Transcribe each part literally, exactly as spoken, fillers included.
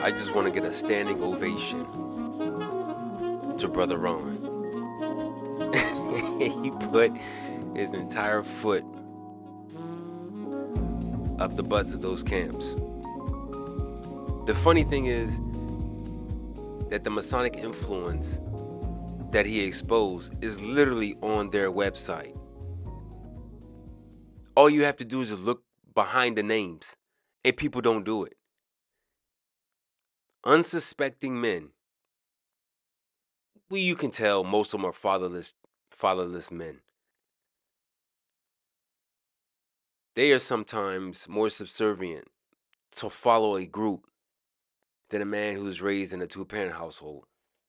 I just want to get a standing ovation to Brother Ron. He put his entire foot up the butts of those camps. The funny thing is that the Masonic influence that he exposed is literally on their website. All you have to do is just look behind the names, and people don't do it. Unsuspecting men. Well, you can tell most of them are fatherless, fatherless men. They are sometimes more subservient to follow a group than a man who's raised in a two-parent household.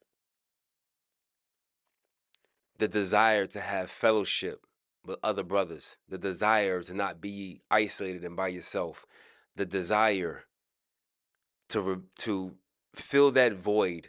The desire to have fellowship with other brothers, the desire to not be isolated and by yourself, the desire to re- to fill that void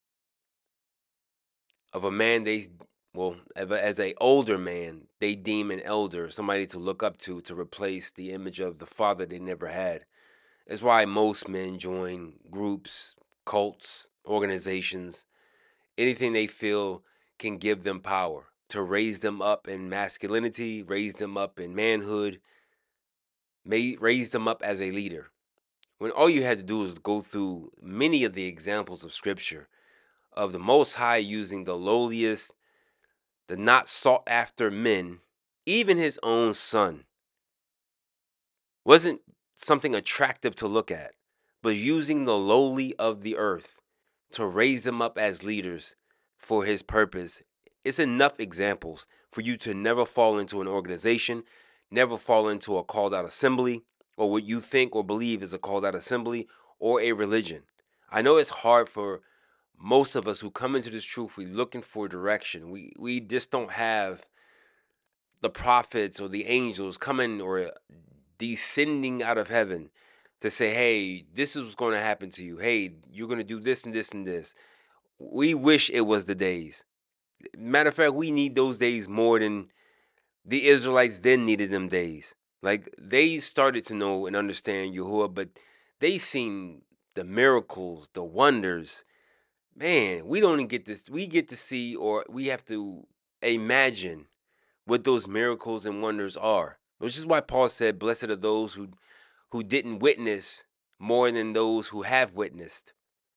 of a man they well as a older man they deem an elder, somebody to look up to to replace the image of the father they never had. That's why most men join groups, cults, organizations, anything they feel can give them power, to raise them up in masculinity, raise them up in manhood, may raise them up as a leader. When all you had to do is go through many of the examples of scripture of the Most High using the lowliest, the not sought after men, even his own son, wasn't something attractive to look at, but using the lowly of the earth to raise them up as leaders for his purpose. It's enough examples for you to never fall into an organization, never fall into a called out assembly, or what you think or believe is a called out assembly or a religion. I know it's hard for most of us who come into this truth. We're looking for direction. We we just don't have the prophets or the angels coming or descending out of heaven to say, hey, this is what's going to happen to you. Hey, you're going to do this and this and this. We wish it was the days. Matter of fact, we need those days more than the Israelites then needed them days. Like, they started to know and understand Yahuwah, but they seen the miracles, the wonders. Man, we don't even get this. We get to see, or we have to imagine what those miracles and wonders are. Which is why Paul said, blessed are those who who didn't witness more than those who have witnessed.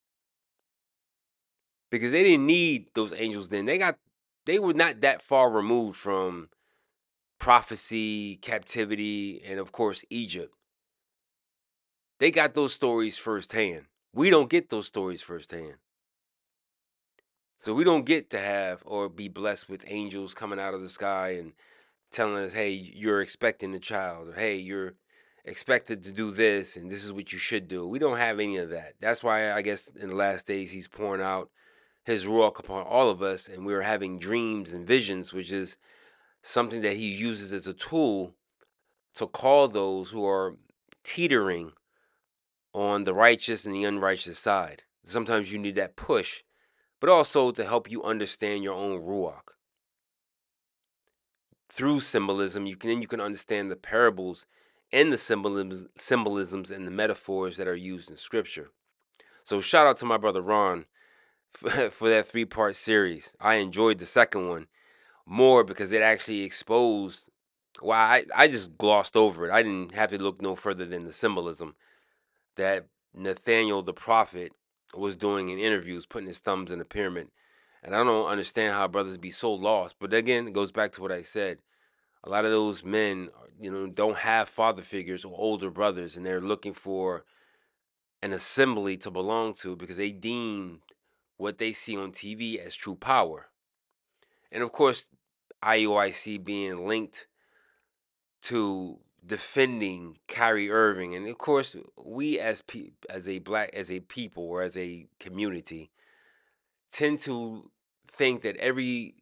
Because they didn't need those angels then. They got they were not that far removed from prophecy, captivity, and of course Egypt. They got those stories firsthand. We don't get those stories firsthand. So we don't get to have or be blessed with angels coming out of the sky and telling us, hey, you're expecting a child, or hey, you're expected to do this and this is what you should do. We don't have any of that. That's why I guess in the last days he's pouring out his ruach upon all of us, and we're having dreams and visions, which is something that he uses as a tool to call those who are teetering on the righteous and the unrighteous side. Sometimes you need that push, but also to help you understand your own ruach. Through symbolism, you can then you can understand the parables and the symbolisms, symbolisms and the metaphors that are used in scripture. So shout out to my brother Ron for, for that three-part series. I enjoyed the second one more because it actually exposed. Well, I, I just glossed over it. I didn't have to look no further than the symbolism that Nathaniel the prophet was doing in interviews, putting his thumbs in the pyramid. And I don't understand how brothers be so lost. But again, it goes back to what I said. A lot of those men, you know, don't have father figures or older brothers, and they're looking for an assembly to belong to because they deem what they see on T V as true power. And of course, I U I C being linked to defending Kyrie Irving, and of course, we as pe- as a black as a people or as a community tend to think that every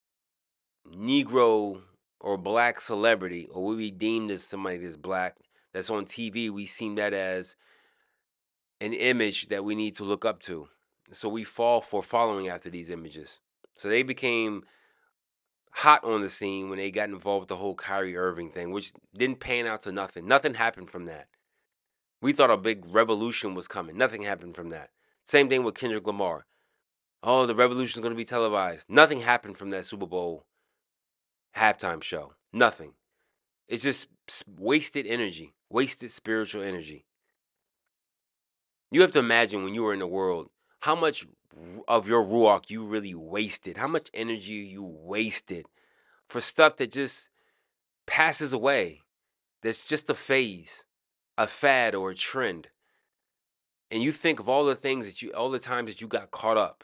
Negro or black celebrity, or what we deemed as somebody that's black, that's on T V, we seem that as an image that we need to look up to. So we fall for following after these images. So they became hot on the scene when they got involved with the whole Kyrie Irving thing, which didn't pan out to nothing. Nothing happened from that. We thought a big revolution was coming. Nothing happened from that. Same thing with Kendrick Lamar. Oh, the revolution is going to be televised. Nothing happened from that Super Bowl halftime show. Nothing. It's just wasted energy, wasted spiritual energy. You have to imagine when you were in the world, how much of your ruach you really wasted, how much energy you wasted for stuff that just passes away, that's just a phase, a fad, or a trend. And you think of all the things that you, all the times that you got caught up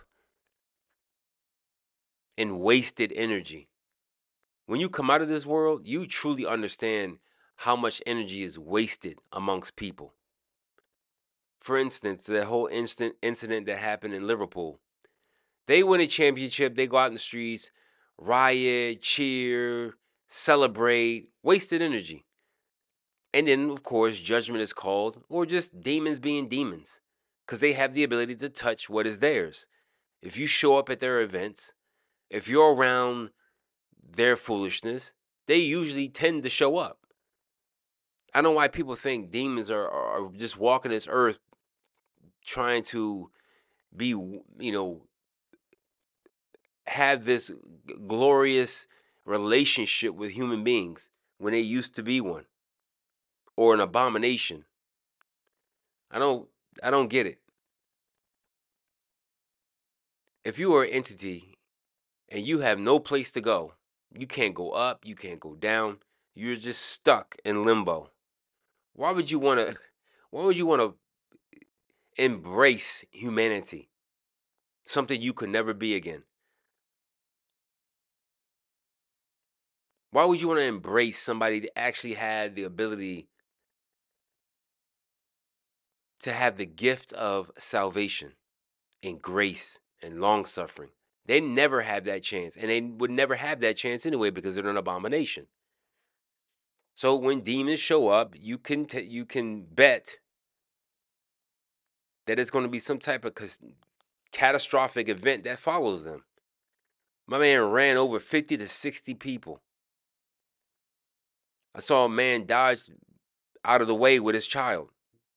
in wasted energy. When you come out of this world, you truly understand how much energy is wasted amongst people. For instance, that whole instant incident that happened in Liverpool. They win a championship, they go out in the streets, riot, cheer, celebrate, wasted energy. And then, of course, judgment is called, or just demons being demons, because they have the ability to touch what is theirs. If you show up at their events, if you're around their foolishness, they usually tend to show up. I don't know why people think demons are, are just walking this earth trying to be, you know, have this glorious relationship with human beings when they used to be one, or an abomination. I don't I don't get it. If you are an entity and you have no place to go, you can't go up, you can't go down, you're just stuck in limbo. Why would you want to why would you want to embrace humanity? Something you could never be again. Why would you want to embrace somebody that actually had the ability to have the gift of salvation and grace and long suffering? They never have that chance, and they would never have that chance anyway because they're an abomination. So when demons show up, you can t- you can bet that it's going to be some type of cas- catastrophic event that follows them. My man ran over fifty to sixty people. I saw a man dodge out of the way with his child.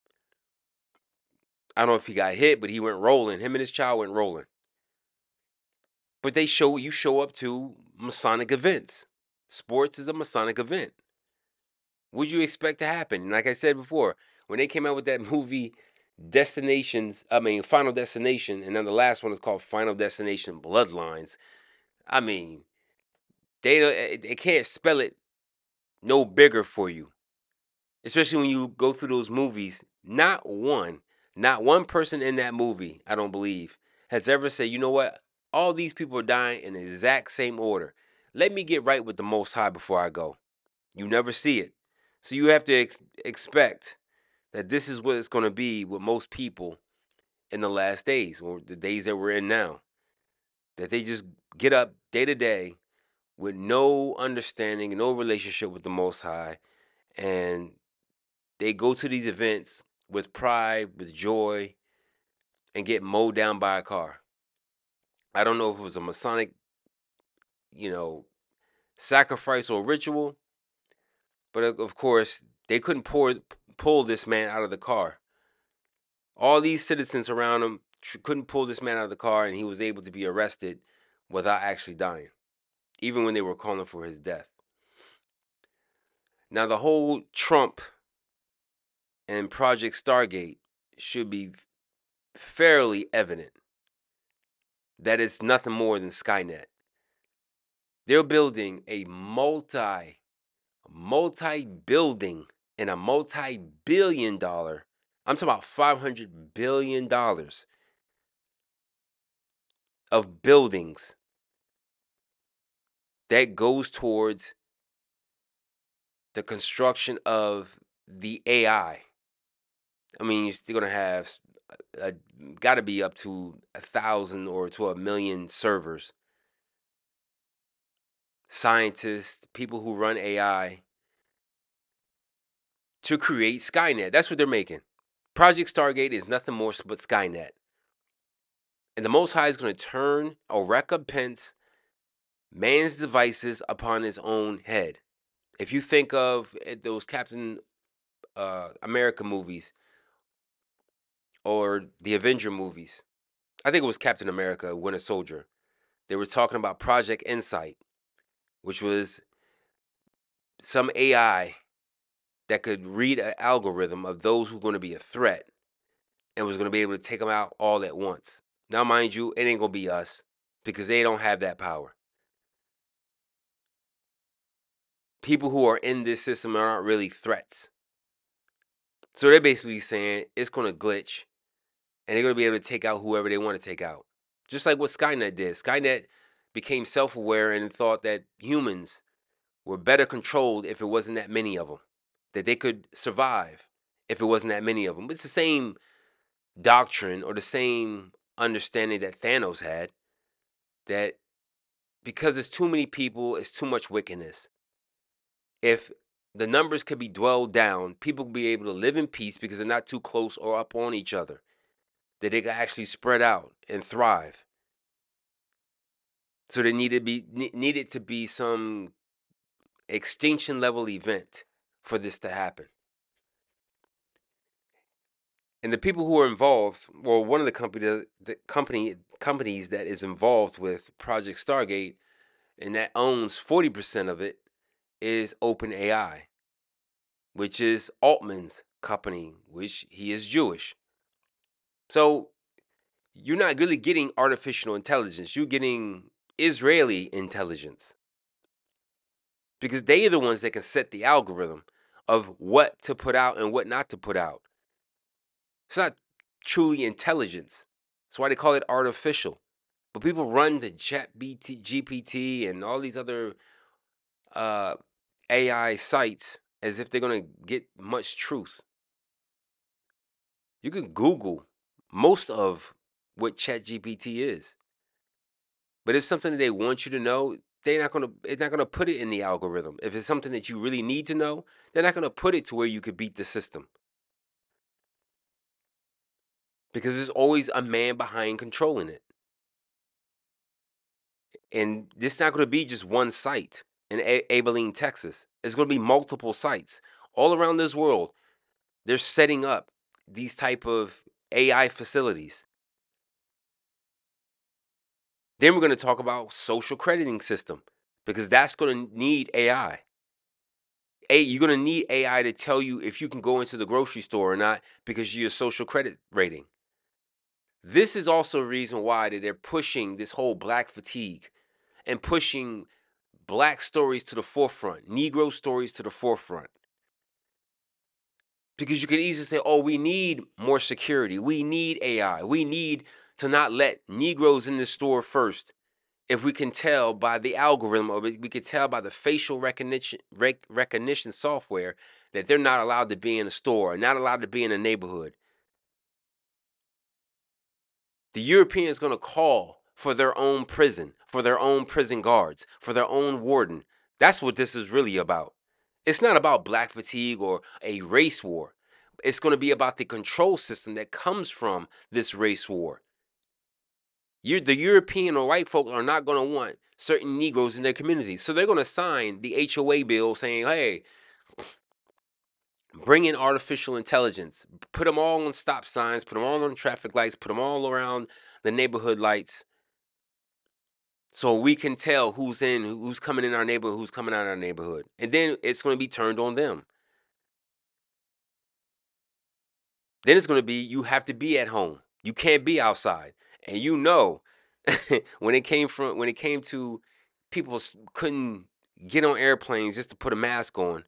I don't know if he got hit, but he went rolling. Him and his child went rolling. But they show you show up to Masonic events. Sports is a Masonic event. What'd you expect to happen? And like I said before, when they came out with that movie Destinations, I mean Final Destination, and then the last one is called Final Destination Bloodlines. I mean, they they can't spell it no bigger for you. Especially when you go through those movies, not one, not one person in that movie, I don't believe, has ever said, you know what? All these people are dying in the exact same order. Let me get right with the Most High before I go. You never see it. So you have to ex- expect that this is what it's going to be with most people in the last days, or the days that we're in now. That they just get up day to day with no understanding, no relationship with the Most High, and they go to these events with pride, with joy, and get mowed down by a car. I don't know if it was a Masonic, you know, sacrifice or ritual, but of course, they couldn't pour, pull this man out of the car. All these citizens around him couldn't pull this man out of the car, and he was able to be arrested without actually dying, even when they were calling for his death. Now, the whole Trump and Project Stargate should be fairly evident that it's nothing more than Skynet. They're building a multi, multi-building and a multi-billion dollar, I'm talking about five hundred billion dollars of buildings that goes towards the construction of the A I. I mean, you're still going to have uh, got to be up to a thousand or to a million servers, scientists, people who run A I to create Skynet. That's what they're making. Project Stargate is nothing more but Skynet. And the Most High is going to turn or recompense man's devices upon his own head. If you think of those Captain uh, America movies, or the Avenger movies. I think it was Captain America, Winter Soldier. They were talking about Project Insight, which was some A I that could read an algorithm of those who are going to be a threat and was going to be able to take them out all at once. Now, mind you, it ain't going to be us because they don't have that power. People who are in this system aren't really threats. So they're basically saying it's going to glitch and they're going to be able to take out whoever they want to take out. Just like what Skynet did. Skynet became self-aware and thought that humans were better controlled if it wasn't that many of them, that they could survive if it wasn't that many of them. It's the same doctrine or the same understanding that Thanos had, that because there's too many people, it's too much wickedness. If the numbers could be dwelled down, people could be able to live in peace because they're not too close or up on each other, that they could actually spread out and thrive. So there needed to be needed to be some extinction level event for this to happen. And the people who are involved, well, one of the company the company companies that is involved with Project Stargate and that owns forty percent of it is OpenAI, which is Altman's company, which he is Jewish. So you're not really getting artificial intelligence. You're getting Israeli intelligence. Because they are the ones that can set the algorithm of what to put out and what not to put out. It's not truly intelligence. That's why they call it artificial. But people run to G P T and all these other uh, A I sites as if they're going to get much truth. You can Google most of what ChatGPT is. But if something that they want you to know, they're not gonna it's not gonna put it in the algorithm. If it's something that you really need to know, they're not gonna put it to where you could beat the system. Because there's always a man behind controlling it. And this is not gonna be just one site in A- Abilene, Texas. It's gonna be multiple sites all around this world. They're setting up these type of A I facilities. Then we're going to talk about social crediting system because that's going to need A I. A, you're going to need A I to tell you if you can go into the grocery store or not because of your social credit rating. This is also a reason why that they're pushing this whole black fatigue and pushing black stories to the forefront, Negro stories to the forefront. Because you could easily say, oh, we need more security. We need A I. We need to not let Negroes in the store first. If we can tell by the algorithm, or we can tell by the facial recognition rec- recognition software that they're not allowed to be in a store, not allowed to be in a neighborhood. The European is going to call for their own prison, for their own prison guards, for their own warden. That's what this is really about. It's not about black fatigue or a race war. It's going to be about the control system that comes from this race war. You, the European or white folks are not going to want certain Negroes in their communities. So they're going to sign the H O A bill saying, hey, bring in artificial intelligence. Put them all on stop signs. Put them all on traffic lights. Put them all around the neighborhood lights. So we can tell who's in, who's coming in our neighborhood, who's coming out of our neighborhood. And then it's going to be turned on them. Then it's going to be, you have to be at home. You can't be outside. And you know, when it came from, when it came to people couldn't get on airplanes just to put a mask on.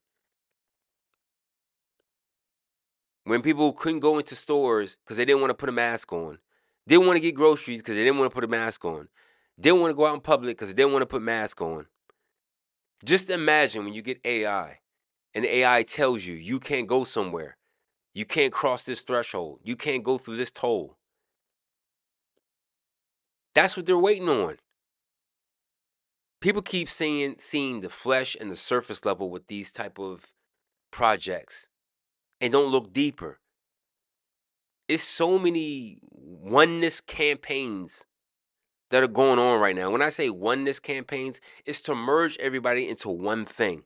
When people couldn't go into stores because they didn't want to put a mask on. Didn't want to get groceries because they didn't want to put a mask on. Didn't want to go out in public because they didn't want to put a mask on. Just imagine when you get A I and the A I tells you you can't go somewhere. You can't cross this threshold. You can't go through this toll. That's what they're waiting on. People keep saying seeing the flesh and the surface level with these type of projects and don't look deeper. It's so many oneness campaigns that are going on right now. When I say oneness campaigns, it's to merge everybody into one thing.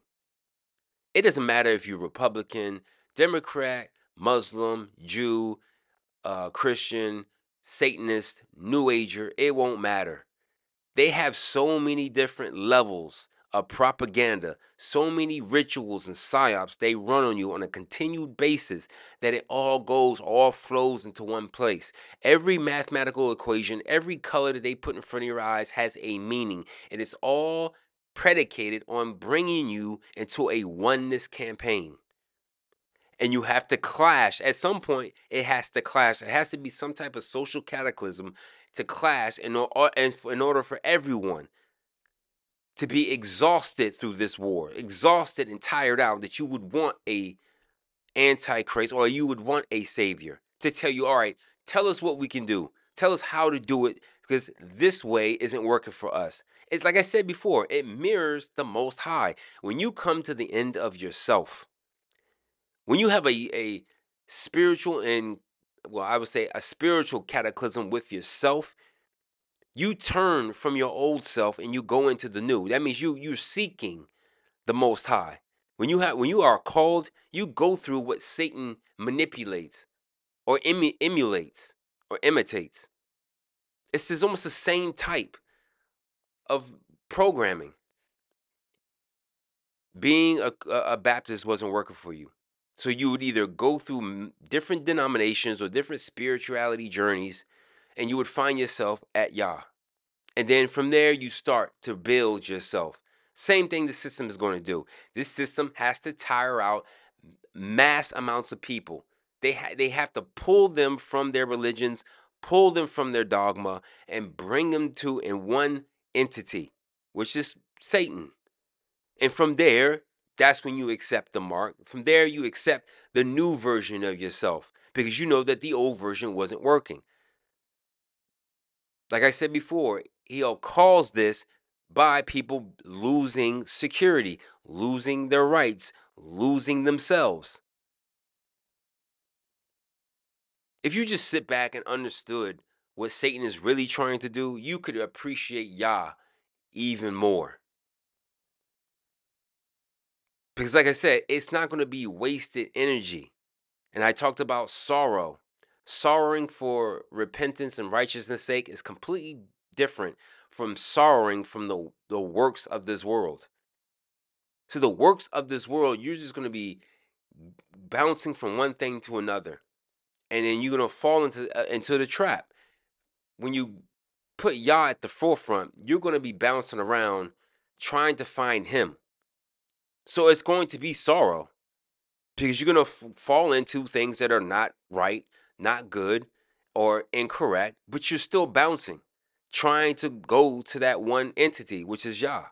It doesn't matter if you're Republican, Democrat, Muslim, Jew, uh, Christian, Satanist, New Ager, it won't matter. They have so many different levels of propaganda, so many rituals and psyops they run on you on a continued basis that it all goes, all flows into one place. Every mathematical equation, every color that they put in front of your eyes has a meaning. And it's all predicated on bringing you into a oneness campaign. And you have to clash. At some point, it has to clash. It has to be some type of social cataclysm to clash in, or, and in order for everyone to be exhausted through this war, exhausted and tired out, that you would want a antichrist or you would want a savior to tell you, all right, tell us what we can do. Tell us how to do it, because this way isn't working for us. It's like I said before, it mirrors the Most High. When you come to the end of yourself, when you have a, a spiritual and, well, I would say a spiritual cataclysm with yourself, you turn from your old self and you go into the new. That means you you're seeking the Most High. When you have when you are called, you go through what Satan manipulates or emu- emulates or imitates. It's, it's almost the same type of programming. Being a, a a Baptist wasn't working for you, so you would either go through m- different denominations or different spirituality journeys, and you would find yourself at Yah. And then from there, you start to build yourself. Same thing the system is going to do. This system has to tire out mass amounts of people. They, ha- they have to pull them from their religions, pull them from their dogma, and bring them to in one entity, which is Satan. And from there, that's when you accept the mark. From there, you accept the new version of yourself because you know that the old version wasn't working. Like I said before, he'll cause this by people losing security, losing their rights, losing themselves. If you just sit back and understood what Satan is really trying to do, you could appreciate Yah even more. Because, like I said, it's not going to be wasted energy. And I talked about sorrow. Sorrowing for repentance and righteousness' sake is completely different from sorrowing from the, the works of this world. So the works of this world, you're just going to be bouncing from one thing to another, and then you're going to fall into uh, into the trap. When you put Yah at the forefront, you're going to be bouncing around trying to find Him. So it's going to be sorrow because you're going to f- fall into things that are not right, not good, or incorrect, but you're still bouncing, trying to go to that one entity, which is Yah.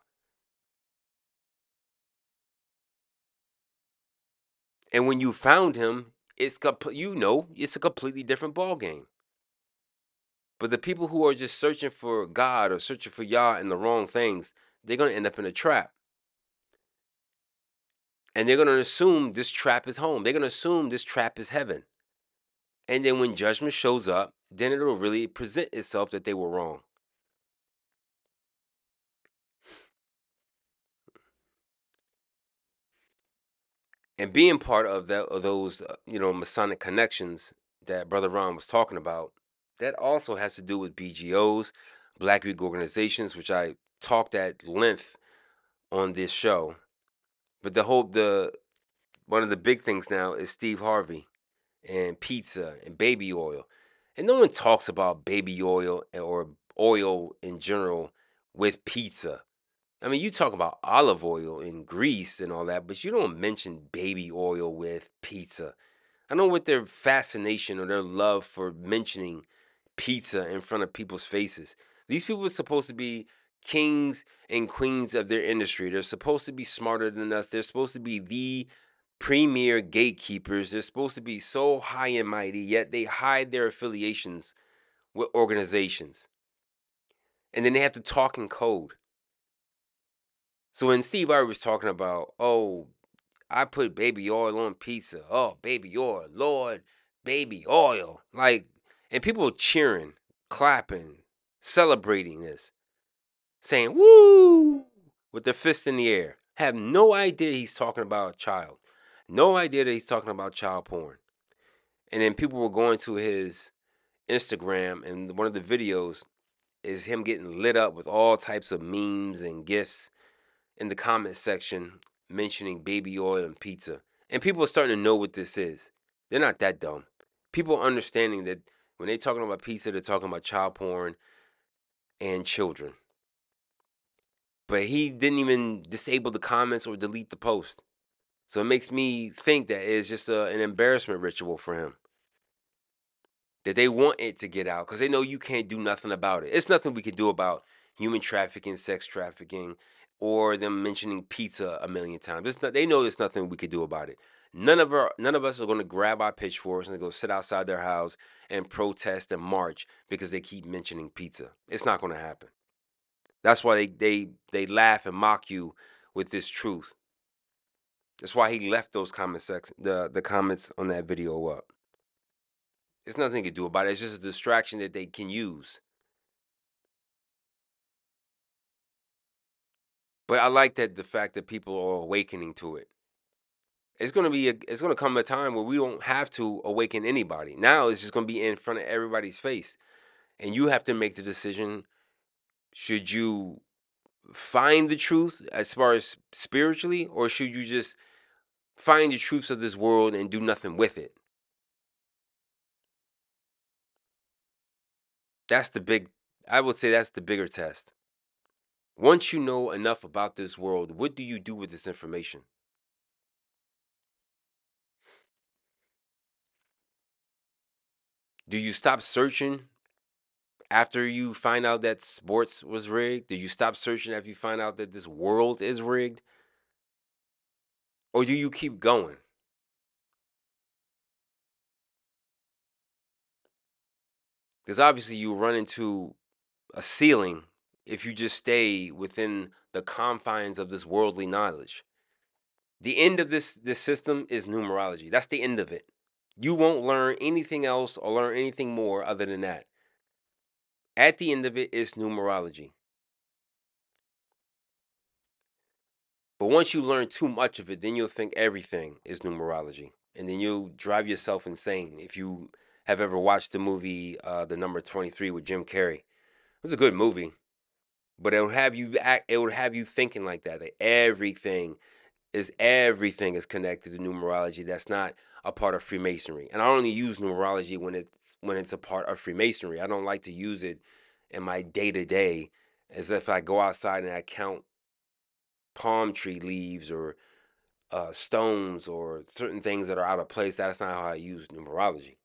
And when you found him, it's comp- you know it's a completely different ball game. But the people who are just searching for God or searching for Yah and the wrong things, they're gonna end up in a trap. And they're gonna assume this trap is home. They're gonna assume this trap is heaven. And then when judgment shows up, then it'll really present itself that they were wrong. And being part of that of those uh, you know Masonic connections that Brother Ron was talking about, that also has to do with B G Os, Black Greek organizations, which I talked at length on this show. But the whole the one of the big things now is Steve Harvey and pizza and baby oil. And no one talks about baby oil or oil in general with pizza. I mean, you talk about olive oil in Greece and all that, but you don't mention baby oil with pizza. I don't know what their fascination or their love for mentioning pizza in front of people's faces. These people are supposed to be kings and queens of their industry. They're supposed to be smarter than us. They're supposed to be the premier gatekeepers. They're supposed to be so high and mighty, yet they hide their affiliations with organizations. And then they have to talk in code. So when Steve Harvey was talking about, oh, I put baby oil on pizza. Oh, baby oil, Lord, baby oil. Like, and people cheering, clapping, celebrating this, saying, woo, with their fist in the air. Have no idea he's talking about a child. No idea that he's talking about child porn. And then people were going to his Instagram, and one of the videos is him getting lit up with all types of memes and gifs in the comment section mentioning baby oil and pizza. And people are starting to know what this is. They're not that dumb. People are understanding that when they're talking about pizza, they're talking about child porn and children. But he didn't even disable the comments or delete the post. So it makes me think that it's just a, an embarrassment ritual for him. That they want it to get out because they know you can't do nothing about it. It's nothing we can do about human trafficking, sex trafficking, or them mentioning pizza a million times. It's not, they know there's nothing we could do about it. None of our, none of us are going to grab our pitchforks and go sit outside their house and protest and march because they keep mentioning pizza. It's not going to happen. That's why they they they laugh and mock you with this truth. That's why he left those comment section, the the comments on that video up. There's nothing you can do about it. It's just a distraction that they can use. But I like that the fact that people are awakening to it. It's gonna be a, it's gonna come a time where we don't have to awaken anybody. Now it's just gonna be in front of everybody's face, and you have to make the decision. Should you find the truth as far as spiritually, or should you just find the truths of this world and do nothing with it? That's the big. I would say that's the bigger test. Once you know enough about this world, what do you do with this information? Do you stop searching after you find out that sports was rigged? Do you stop searching after you find out that this world is rigged? Or do you keep going? Because obviously you run into a ceiling if you just stay within the confines of this worldly knowledge. The end of this this system is numerology. That's the end of it. You won't learn anything else or learn anything more other than that. At the end of it is numerology. But once you learn too much of it, then you'll think everything is numerology. And then you'll drive yourself insane. If you have ever watched the movie uh, The Number twenty-three with Jim Carrey, it was a good movie. But it would have you act, it would have you thinking like that. That everything is everything is connected to numerology. That's not a part of Freemasonry. And I only use numerology when it's when it's a part of Freemasonry. I don't like to use it in my day to day as if I go outside and I count palm tree leaves or uh, stones or certain things that are out of place. That's not how I use numerology.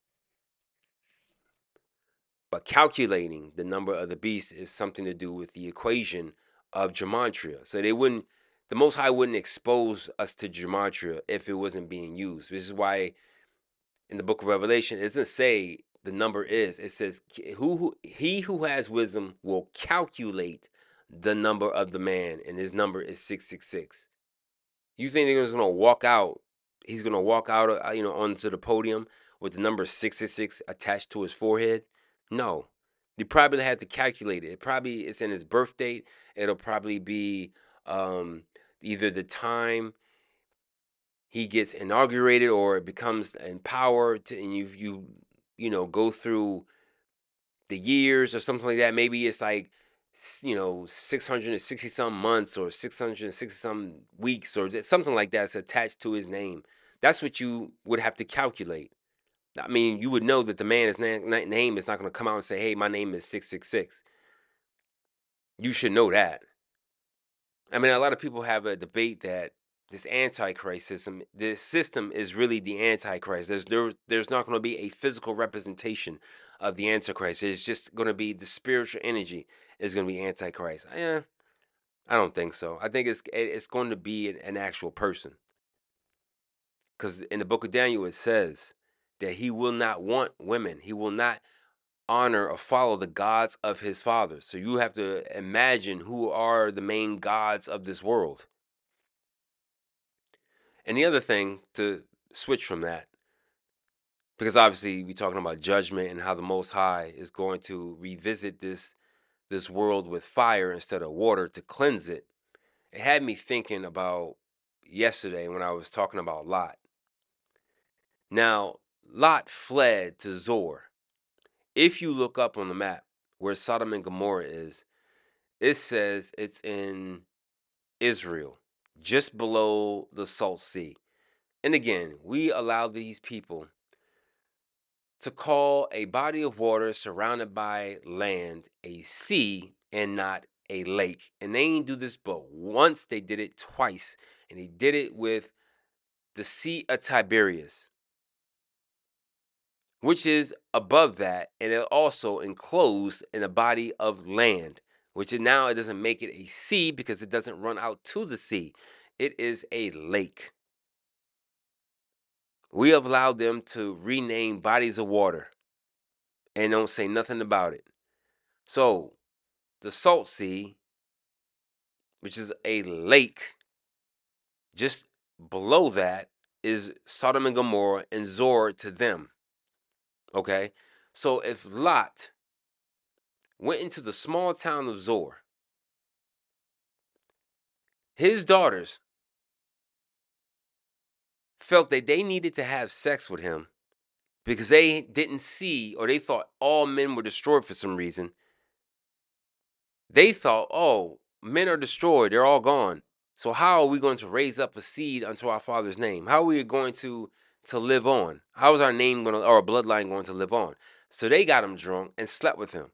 But calculating the number of the beast is something to do with the equation of gematria. So they wouldn't, the Most High wouldn't expose us to gematria if it wasn't being used. This is why in the Book of Revelation it doesn't say the number is. It says who, who he who has wisdom will calculate the number of the man, and his number is six six six. You think they're gonna walk out? He's gonna walk out, uh, you know, onto the podium with the number six six six attached to his forehead? No, they probably had to calculate it. It probably it's in his birth date. It'll probably be um, either the time he gets inaugurated or it becomes in power, to, and you you you know go through the years or something like that. Maybe it's like you know six hundred sixty some months or six hundred sixty some weeks or something like that's attached to his name. That's what you would have to calculate. I mean, you would know that the man's na- name is not going to come out and say, "Hey, my name is six six six." You should know that. I mean, a lot of people have a debate that this antichrist system, this system is really the antichrist. There's there, there's not going to be a physical representation of the antichrist. It's just going to be the spiritual energy is going to be antichrist. Yeah, I don't think so. I think it's it's going to be an, an actual person. Because in the book of Daniel it says that he will not want women. He will not honor or follow the gods of his fathers. So you have to imagine who are the main gods of this world. And the other thing to switch from that, because obviously we're talking about judgment and how the Most High is going to revisit this this world with fire instead of water to cleanse it. It had me thinking about yesterday when I was talking about Lot. Now, Lot fled to Zor. If you look up on the map where Sodom and Gomorrah is, it says it's in Israel, just below the Salt Sea. And again, we allow these people to call a body of water surrounded by land a sea and not a lake. And they ain't do this but once, they did it twice. And they did it with the Sea of Tiberias, which is above that, and it also enclosed in a body of land, which is now it doesn't make it a sea because it doesn't run out to the sea. It is a lake. We have allowed them to rename bodies of water and don't say nothing about it. So the Salt Sea, which is a lake, just below that is Sodom and Gomorrah and Zor to them. Okay? So if Lot went into the small town of Zor, his daughters felt that they needed to have sex with him because they didn't see, or they thought all men were destroyed for some reason. They thought, oh, men are destroyed, they're all gone. So how are we going to raise up a seed unto our father's name? How are we going to to live on? How is our name going to, or our bloodline going to live on? So they got him drunk and slept with him.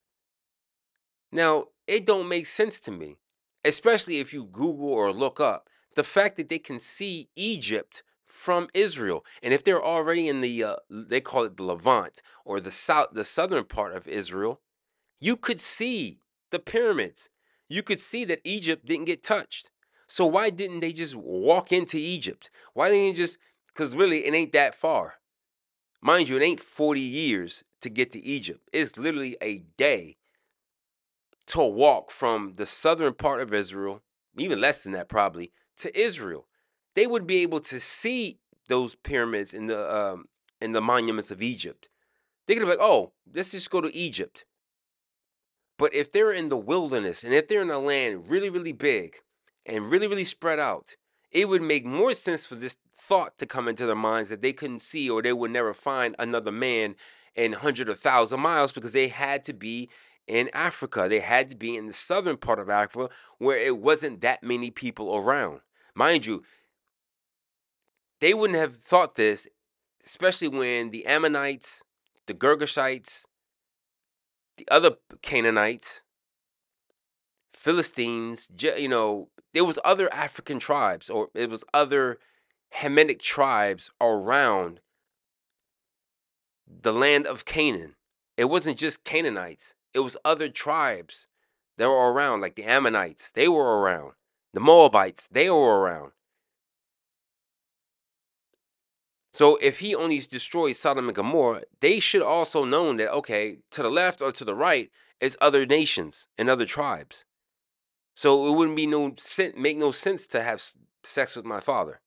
Now, it don't make sense to me, especially if you Google or look up the fact that they can see Egypt from Israel. And if they're already in the, uh, they call it the Levant or the south, the southern part of Israel, you could see the pyramids. You could see that Egypt didn't get touched. So why didn't they just walk into Egypt? Why didn't they just, because really it ain't that far. Mind you, it ain't forty years to get to Egypt. It's literally a day to walk from the southern part of Israel, even less than that probably, to Israel. They would be able to see those pyramids in the um in the monuments of Egypt. They could be like, oh, let's just go to Egypt. But if they're in the wilderness and if they're in a land really, really big and really, really spread out, it would make more sense for this thought to come into their minds that they couldn't see or they would never find another man in hundred or thousand miles because they had to be in Africa. They had to be in the southern part of Africa where it wasn't that many people around. Mind you, they wouldn't have thought this, especially when the Ammonites, the Girgashites, the other Canaanites, Philistines, you know, there was other African tribes or it was other Hamitic tribes around the land of Canaan. It wasn't just Canaanites. It was other tribes that were around, like the Ammonites. They were around. The Moabites, they were around. So if he only destroys Sodom and Gomorrah, they should also known that, okay, to the left or to the right is other nations and other tribes. So it wouldn't be no sense, make no sense to have sex with my father.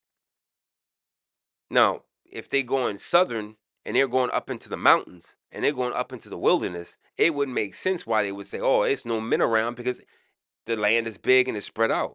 Now, if they go in southern and they're going up into the mountains and they're going up into the wilderness, it would make sense why they would say, oh, it's no men around because the land is big and it's spread out.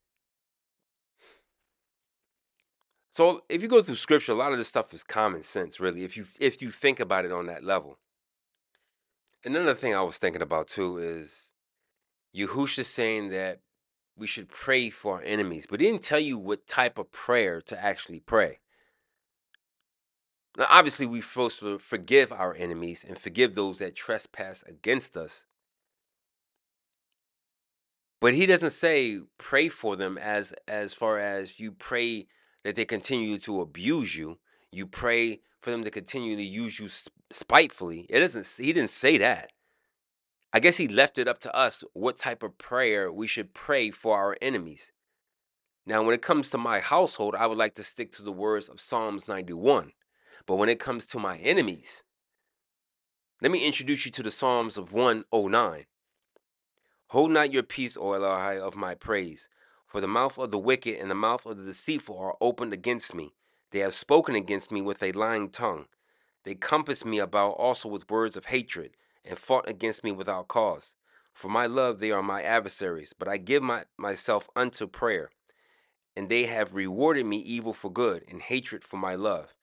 So if you go through scripture, a lot of this stuff is common sense, really, if you if you think about it on that level. Another thing I was thinking about too is Yahusha saying that we should pray for our enemies, but he didn't tell you what type of prayer to actually pray. Now, obviously, we're supposed to forgive our enemies and forgive those that trespass against us. But he doesn't say pray for them as as far as you pray that they continue to abuse you. You pray for them to continually use you spitefully. It doesn't. He didn't say that. I guess he left it up to us what type of prayer we should pray for our enemies. Now, when it comes to my household, I would like to stick to the words of Psalms ninety-one. But when it comes to my enemies, let me introduce you to the Psalms of one oh nine. Hold not your peace, O Elohai, of my praise, for the mouth of the wicked and the mouth of the deceitful are opened against me. They have spoken against me with a lying tongue. They compassed me about also with words of hatred, and fought against me without cause. For my love they are my adversaries, but I give my, myself unto prayer. And they have rewarded me evil for good, and hatred for my love.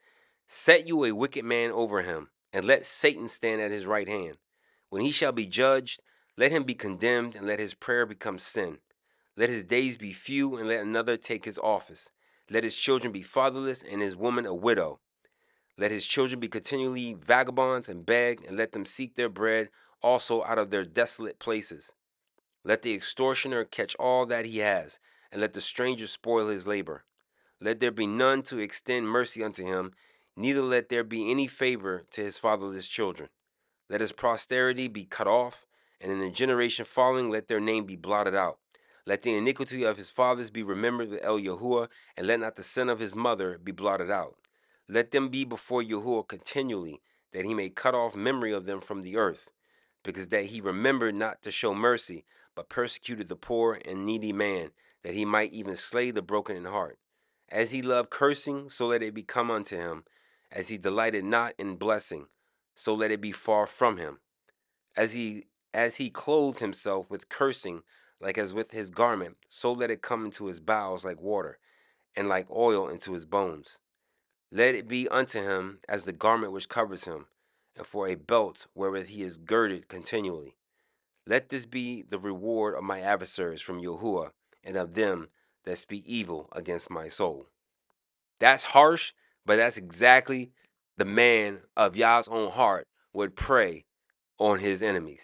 Set you a wicked man over him, and let Satan stand at his right hand. When he shall be judged, let him be condemned, and let his prayer become sin. Let his days be few, and let another take his office. Let his children be fatherless, and his woman a widow. Let his children be continually vagabonds and beg, and let them seek their bread also out of their desolate places. Let the extortioner catch all that he has, and let the stranger spoil his labor. Let there be none to extend mercy unto him, neither let there be any favor to his fatherless children. Let his posterity be cut off, and in the generation following let their name be blotted out. Let the iniquity of his fathers be remembered with El Yahuwah, and let not the sin of his mother be blotted out. Let them be before Yahuwah continually, that he may cut off memory of them from the earth, because that he remembered not to show mercy, but persecuted the poor and needy man, that he might even slay the broken in heart. As he loved cursing, so let it be come unto him. As he delighted not in blessing, so let it be far from him. As he as he clothed himself with cursing, like as with his garment, so let it come into his bowels like water, and like oil into his bones. Let it be unto him as the garment which covers him, and for a belt wherewith he is girded continually. Let this be the reward of my adversaries from Yahuwah, and of them that speak evil against my soul. That's harsh, but that's exactly the man of Yah's own heart would pray on his enemies.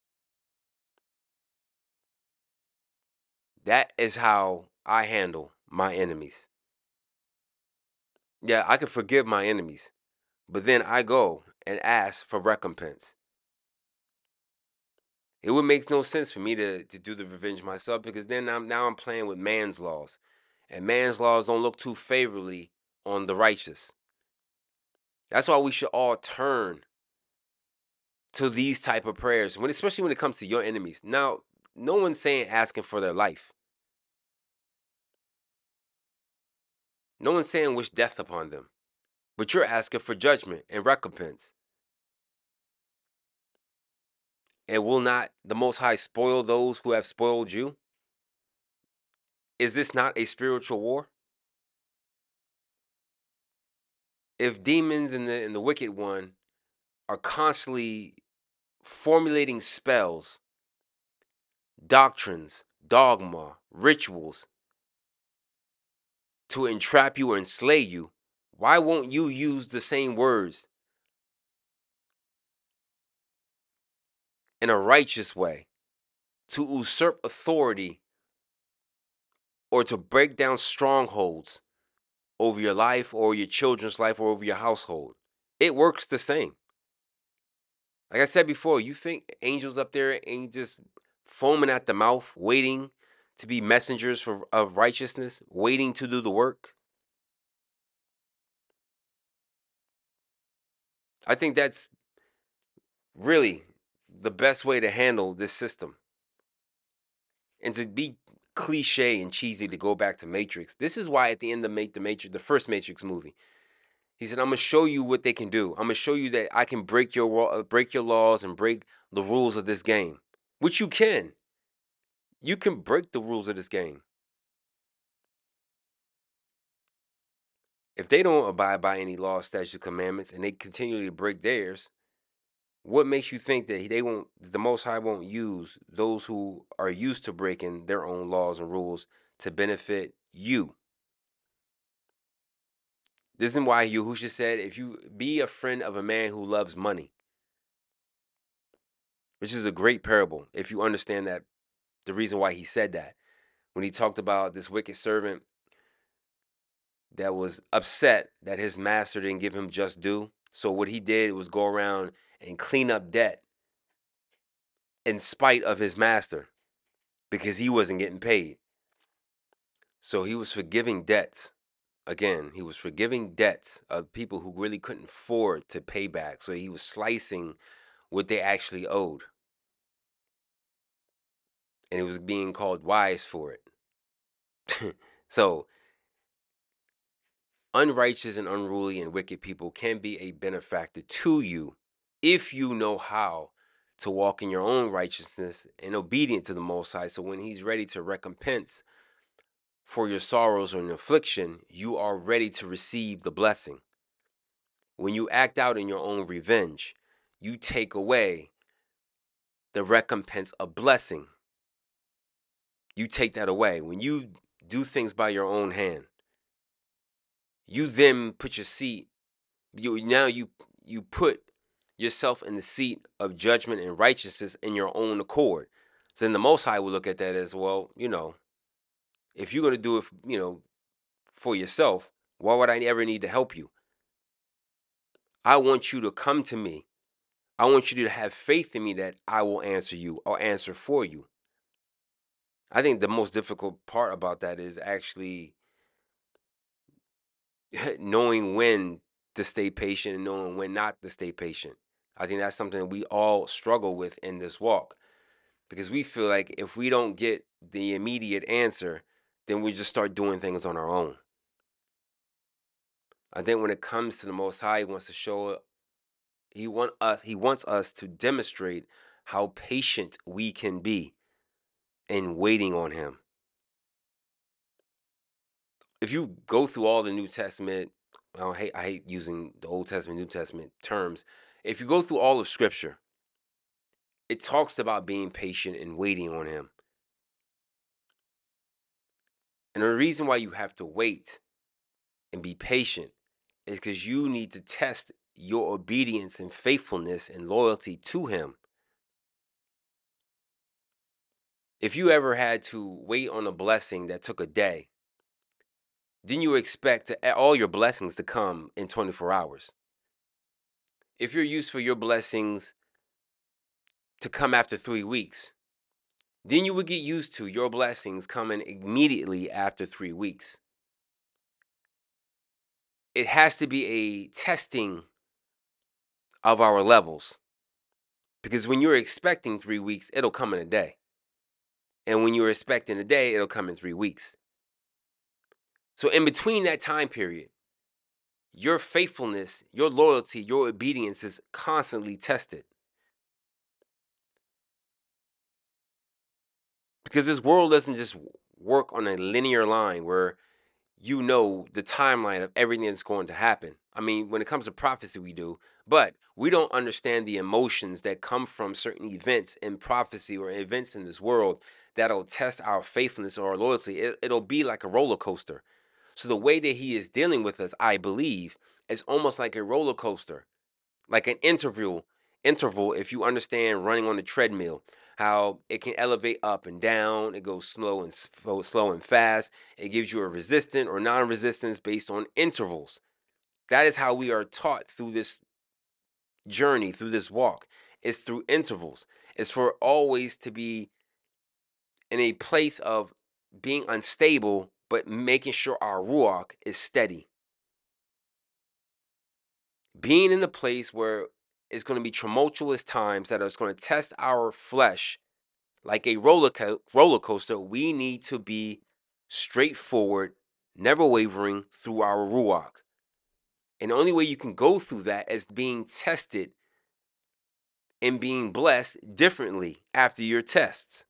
That is how I handle my enemies. Yeah, I can forgive my enemies, but then I go and ask for recompense. It would make no sense for me to, to do the revenge myself, because then I'm now I'm playing with man's laws. And man's laws don't look too favorably on the righteous. That's why we should all turn to these type of prayers, when especially when it comes to your enemies. Now, no one's saying asking for their life. No one's saying wish death upon them. But you're asking for judgment and recompense. And will not the Most High spoil those who have spoiled you? Is this not a spiritual war? If demons and the and the wicked one are constantly formulating spells, doctrines, dogma, rituals to entrap you or enslay you, why won't you use the same words in a righteous way to usurp authority or to break down strongholds over your life or your children's life or over your household? It works the same. Like I said before, you think angels up there ain't just foaming at the mouth, waiting to be messengers for, of righteousness, waiting to do the work? I think that's really the best way to handle this system. And to be cliche and cheesy to go back to Matrix, this is why at the end of the Matrix, the first Matrix movie, he said, "I'm gonna show you what they can do. I'm gonna show you that I can break your break your laws and break the rules of this game," which you can. You can break the rules of this game. If they don't abide by any law, statutes, commandments, and they continually break theirs, what makes you think that they won't, the Most High won't use those who are used to breaking their own laws and rules to benefit you? This is why Yahusha said, if you be a friend of a man who loves money, which is a great parable, if you understand that, the reason why he said that, when he talked about this wicked servant that was upset that his master didn't give him just due. So what he did was go around and clean up debt in spite of his master because he wasn't getting paid. So he was forgiving debts. Again, he was forgiving debts of people who really couldn't afford to pay back. So he was slicing what they actually owed. And he was being called wise for it. So unrighteous and unruly and wicked people can be a benefactor to you if you know how to walk in your own righteousness and obedient to the Most High. So when he's ready to recompense for your sorrows or an affliction, you are ready to receive the blessing. When you act out in your own revenge, you take away the recompense of blessing. You take that away. When you do things by your own hand, you then put your seat, you now you you put yourself in the seat of judgment and righteousness in your own accord. So then the Most High will look at that as, well, you know, if you're going to do it, you know, for yourself, why would I ever need to help you? I want you to come to me. I want you to have faith in me that I will answer you or answer for you. I think the most difficult part about that is actually knowing when to stay patient and knowing when not to stay patient. I think that's something that we all struggle with in this walk, because we feel like if we don't get the immediate answer, then we just start doing things on our own. I think when it comes to the Most High, He wants to show he want us he wants us to demonstrate how patient we can be in waiting on Him. If you go through all the New Testament, I don't hate I hate using the Old Testament, New Testament terms. If you go through all of Scripture, it talks about being patient and waiting on Him. And the reason why you have to wait and be patient is because you need to test your obedience and faithfulness and loyalty to Him. If you ever had to wait on a blessing that took a day, then you expect to, all your blessings to come in twenty-four hours. If you're used for your blessings to come after three weeks, then you would get used to your blessings coming immediately after three weeks. It has to be a testing of our levels, because when you're expecting three weeks, it'll come in a day. And when you're expecting a day, it'll come in three weeks. So in between that time period, your faithfulness, your loyalty, your obedience is constantly tested. Because this world doesn't just work on a linear line where you know the timeline of everything that's going to happen. I mean, when it comes to prophecy, we do, but we don't understand the emotions that come from certain events in prophecy or events in this world that'll test our faithfulness or our loyalty. It, it'll be like a roller coaster. So the way that He is dealing with us, I believe, is almost like a roller coaster, like an interval. Interval, if you understand running on the treadmill, how it can elevate up and down, it goes slow and slow, slow and fast. It gives you a resistant or non-resistance based on intervals. That is how we are taught through this journey, through this walk. It's through intervals. It's for always to be in a place of being unstable, but making sure our ruach is steady. Being in a place where it's going to be tumultuous times that are going to test our flesh like a roller, co- roller coaster, we need to be straightforward, never wavering through our ruach. And the only way you can go through that is being tested and being blessed differently after your tests.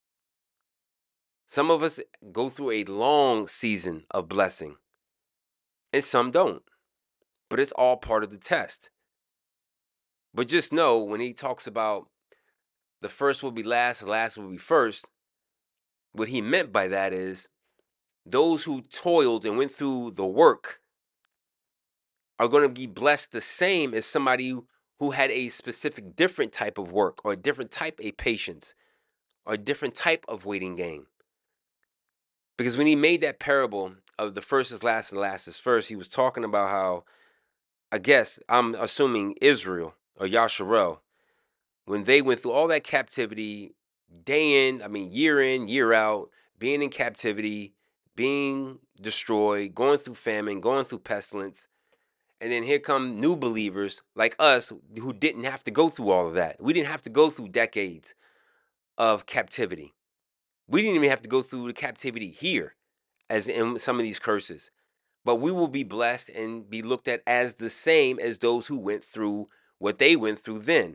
Some of us go through a long season of blessing, and some don't. But it's all part of the test. But just know when He talks about the first will be last, the last will be first, what He meant by that is those who toiled and went through the work are going to be blessed the same as somebody who had a specific different type of work or a different type of patience or a different type of waiting game. Because when He made that parable of the first is last and the last is first, He was talking about how, I guess, I'm assuming Israel or Yasharel, when they went through all that captivity, day in, I mean, year in, year out, being in captivity, being destroyed, going through famine, going through pestilence. And then here come new believers like us who didn't have to go through all of that. We didn't have to go through decades of captivity. We didn't even have to go through the captivity here, as in some of these curses. But we will be blessed and be looked at as the same as those who went through what they went through then.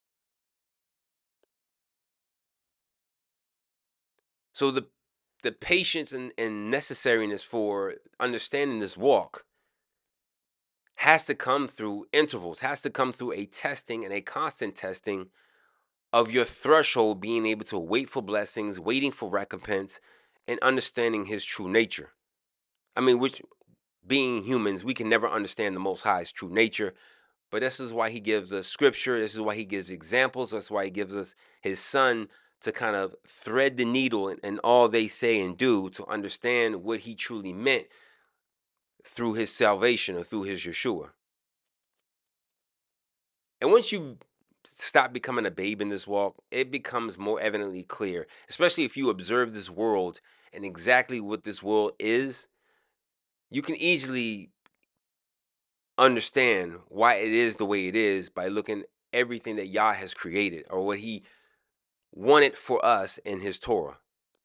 So the the patience and, and necessariness for understanding this walk has to come through intervals, has to come through a testing and a constant testing of your threshold, being able to wait for blessings, waiting for recompense, and understanding his true nature. I mean, which being humans, we can never understand the Most High's true nature, but this is why he gives us scripture. This is why he gives examples. That's why he gives us his son to kind of thread the needle in, in all they say and do to understand what he truly meant through his salvation or through his Yeshua. And once you stop becoming a babe in this walk, it becomes more evidently clear, especially if you observe this world and exactly what this world is. You can easily understand why it is the way it is by looking everything that Yah has created or what he wanted for us in his Torah.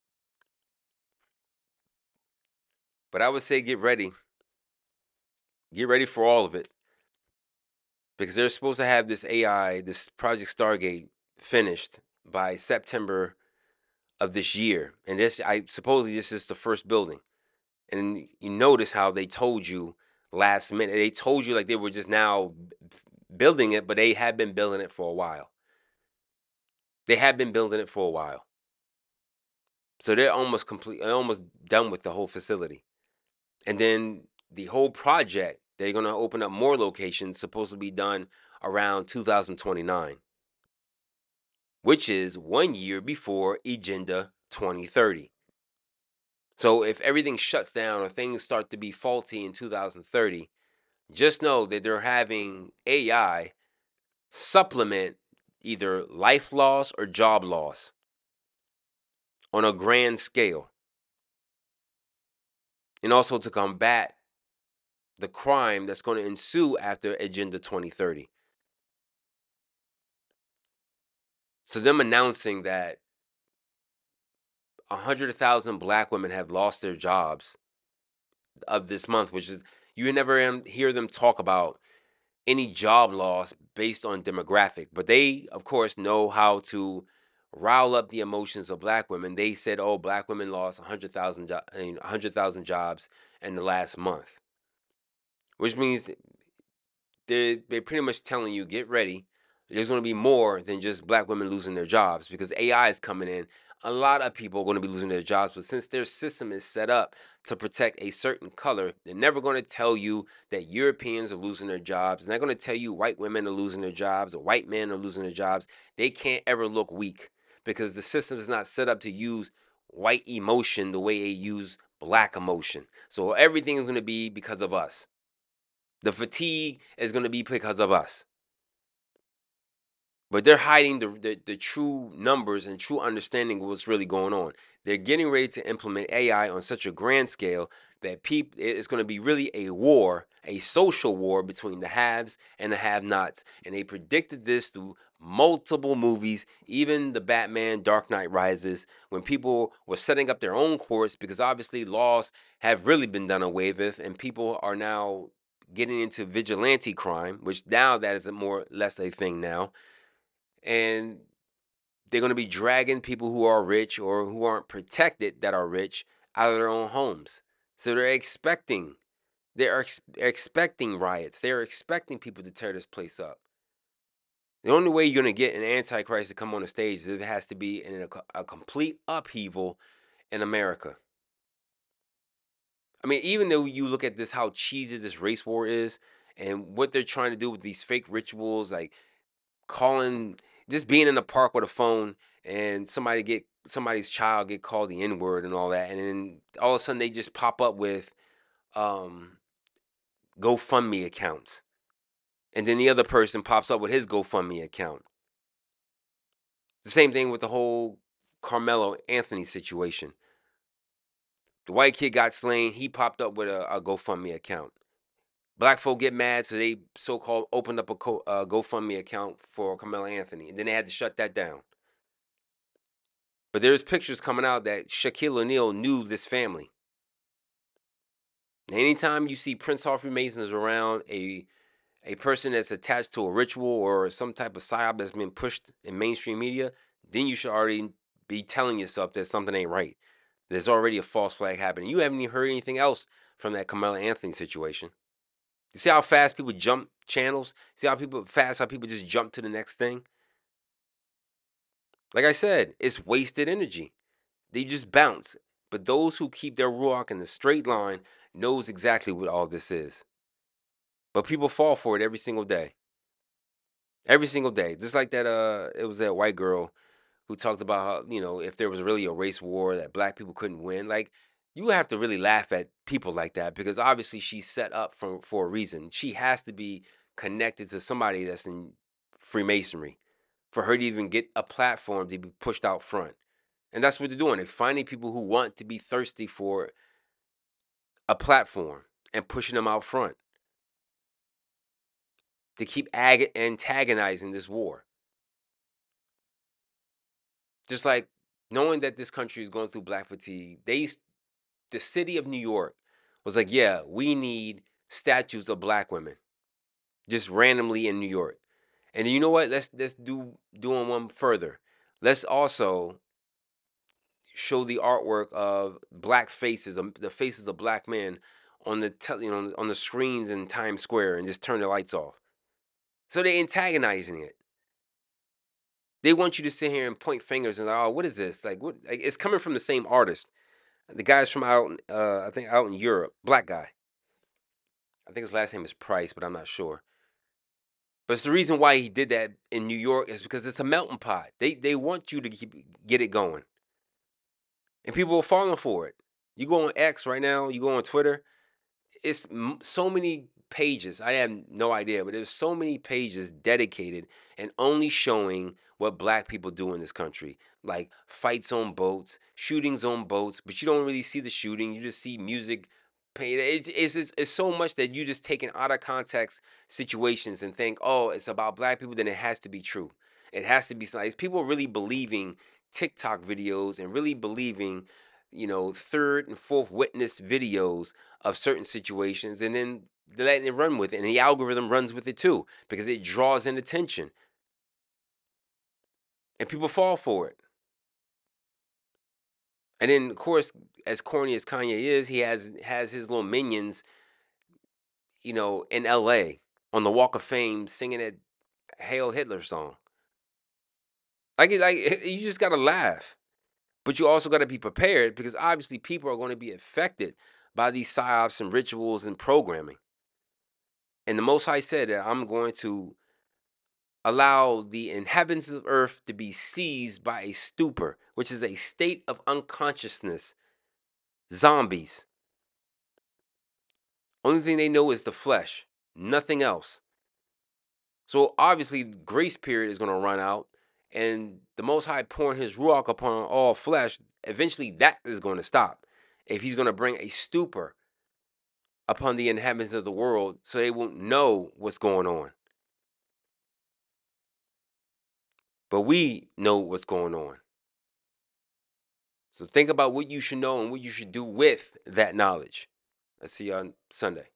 But I would say get ready. Get ready for all of it. Because they're supposed to have this A I, this Project Stargate, finished by September of this year. And this, I supposedly this is the first building. And you notice how they told you last minute. They told you like they were just now building it, but they had been building it for a while. They had been building it for a while. So they're almost complete, almost done with the whole facility. And then the whole project, they're going to open up more locations, supposed to be done around two thousand twenty-nine, which is one year before Agenda twenty thirty. So if everything shuts down or things start to be faulty in two thousand thirty, just know that they're having A I supplement either life loss or job loss on a grand scale. And also to combat the crime that's going to ensue after Agenda twenty thirty. So them announcing that one hundred thousand black women have lost their jobs of this month, which is, you never hear them talk about any job loss based on demographic. But they, of course, know how to rile up the emotions of black women. They said, oh, black women lost one hundred thousand jo- one hundred thousand jobs in the last month, which means they're, they're pretty much telling you, get ready. There's going to be more than just black women losing their jobs because A I is coming in. A lot of people are going to be losing their jobs, but since their system is set up to protect a certain color, they're never going to tell you that Europeans are losing their jobs. They're not going to tell you white women are losing their jobs or white men are losing their jobs. They can't ever look weak because the system is not set up to use white emotion the way they use black emotion. So everything is going to be because of us. The fatigue is going to be because of us. But they're hiding the, the, the true numbers and true understanding of what's really going on. They're getting ready to implement A I on such a grand scale that people, it's going to be really a war, a social war between the haves and the have-nots. And they predicted this through multiple movies, even the Batman Dark Knight Rises, when people were setting up their own courts because obviously laws have really been done away with and people are now getting into vigilante crime, which now that is a more or less a thing now. And they're going to be dragging people who are rich or who aren't protected that are rich out of their own homes. So they're expecting, they're ex- expecting riots. They're expecting people to tear this place up. The only way you're going to get an antichrist to come on the stage is if it has to be in a, a complete upheaval in America. I mean, even though you look at this, how cheesy this race war is and what they're trying to do with these fake rituals, like calling, just being in the park with a phone and somebody get somebody's child get called the N-word and all that, and then all of a sudden they just pop up with um GoFundMe accounts, and then the other person pops up with his GoFundMe account. The same thing with the whole Carmelo Anthony situation. The white kid got slain, he popped up with a, a GoFundMe account. Black folk get mad, so they so-called opened up a co- uh, GoFundMe account for Carmelo Anthony, and then they had to shut that down. But there's pictures coming out that Shaquille O'Neal knew this family. Anytime you see Prince Harvey Masons around a a person that's attached to a ritual or some type of psyop that's been pushed in mainstream media, then you should already be telling yourself that something ain't right. There's already a false flag happening. You haven't even heard anything else from that Carmelo Anthony situation. You see how fast people jump channels? See how people fast how people just jump to the next thing? Like I said, it's wasted energy. They just bounce. But those who keep their ruach in the straight line knows exactly what all this is. But people fall for it every single day. Every single day. Just like that uh it was that white girl who talked about how, you know, if there was really a race war that black people couldn't win. Like, you have to really laugh at people like that because obviously she's set up for for a reason. She has to be connected to somebody that's in Freemasonry for her to even get a platform to be pushed out front. And that's what they're doing. They're finding people who want to be thirsty for a platform and pushing them out front to keep ag- antagonizing this war. Just like knowing that this country is going through black fatigue, they the city of New York was like, yeah, we need statues of black women just randomly in New York. And you know what? Let's let's do doing one further. Let's also show the artwork of black faces, um, the faces of black men on the tel- you know on the screens in Times Square, and just turn the lights off. So they're antagonizing it. They want you to sit here and point fingers and like, oh, what is this? Like, what? Like, it's coming from the same artist. The guy's from out, uh, I think, out in Europe. Black guy. I think his last name is Price, but I'm not sure. But it's the reason why he did that in New York is because it's a melting pot. They they want you to keep, get it going, and people are falling for it. You go on X right now. You go on Twitter. It's m- so many pages. I have no idea, but there's so many pages dedicated and only showing what black people do in this country, like fights on boats, shootings on boats. But you don't really see the shooting. You just see music. Paid. It's, it's it's it's so much that you just taking out of context situations and think, oh, it's about black people. Then it has to be true. It has to be something. People really believing TikTok videos and really believing, you know, third and fourth witness videos of certain situations, and then letting it run with it, and the algorithm runs with it too because it draws in attention, and people fall for it. And then, of course, as corny as Kanye is, he has has his little minions, you know, in L A on the Walk of Fame singing that Hail Hitler song. Like, like you just gotta laugh, but you also gotta be prepared because obviously people are going to be affected by these psyops and rituals and programming. And the Most High said that I'm going to allow the inhabitants of earth to be seized by a stupor, which is a state of unconsciousness. Zombies. Only thing they know is the flesh, nothing else. So obviously, grace period is going to run out, and the Most High pouring His ruach upon all flesh. Eventually, that is going to stop. If He's going to bring a stupor upon the inhabitants of the world, so they won't know what's going on. But we know what's going on. So think about what you should know and what you should do with that knowledge. I'll see you on Sunday.